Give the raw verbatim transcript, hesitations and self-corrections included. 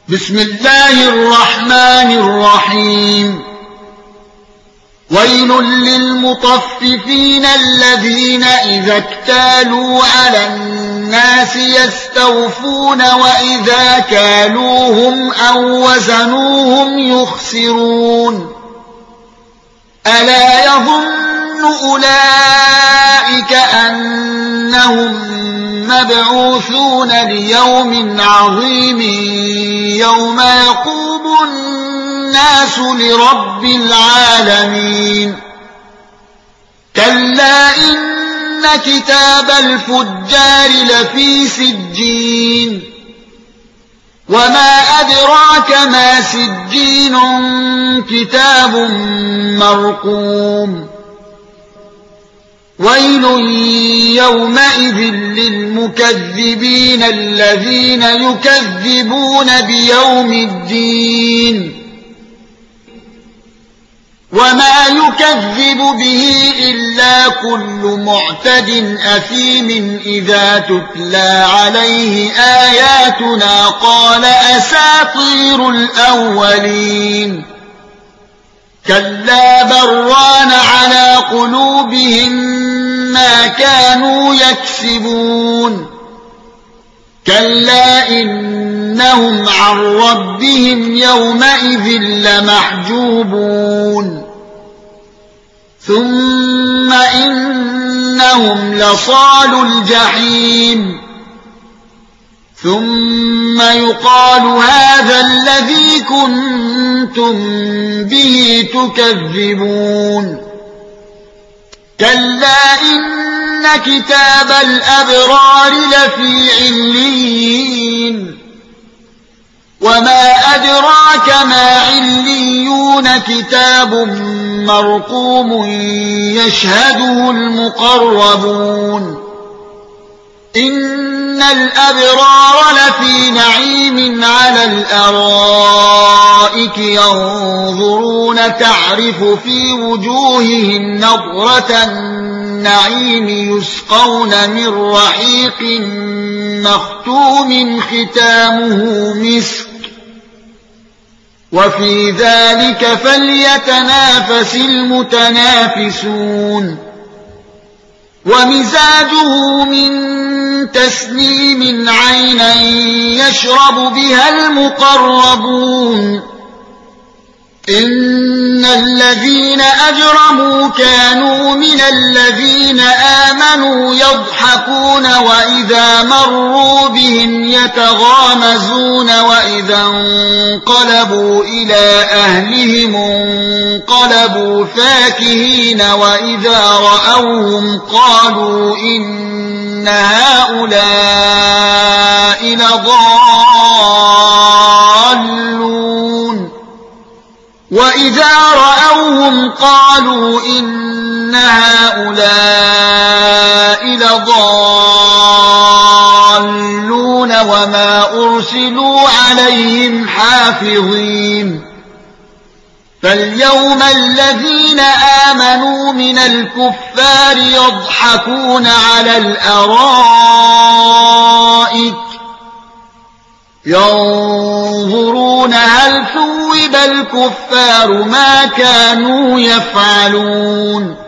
بسم الله الرحمن الرحيم ويل للمطففين الذين إذا اكتالوا على الناس يستوفون وإذا كالوهم أو وزنوهم يخسرون ألا يظن أولئك أنهم مبعوثون ليوم عظيم يوم يقوم الناس لرب العالمين كلا إن كتاب الفجار لفي سجين وما أدراك ما سجين كتاب مرقوم ويل يومئذ للمكذبين الذين يكذبون بيوم الدين وما يكذب به إلا كل معتد أثيم إذا تتلى عليه آياتنا قال أساطير الأولين كلا بران على قلوبهم ما كانوا يكسبون كلا إنهم عن ربهم يومئذ لمحجوبون ثم إنهم لصالو الجحيم ثم يقال هذا الذي كنتم به تكذبون كلا إن كتاب الأبرار لفي عليين وما أدراك ما عليون كتاب مرقوم يشهده المقربون إن الأبرار لفي نعيم على الأرائك ينظرون تعرف في وجوههم نضرة النعيم يسقون من رحيق مختوم ختامه مسك وفي ذلك فليتنافس المتنافسون ومزاجه من تسنيم عينا يشرب بها المقربون إن الذين أجرموا كانوا من الذين آمنوا يضحكون وإذا مروا بهم يتغامزون وإذا انقلبوا إلى أهلهم انقلبوا فاكهين وإذا رأوهم قالوا إن هؤلاء لضالون وإذا رأوهم قالوا إن هؤلاء لضالون وما أرسلوا عليهم حافظين فاليوم الذين آمنوا من الكفار يضحكون على الأرائك ينظرون هل ثوب الكفار ما كانوا يفعلون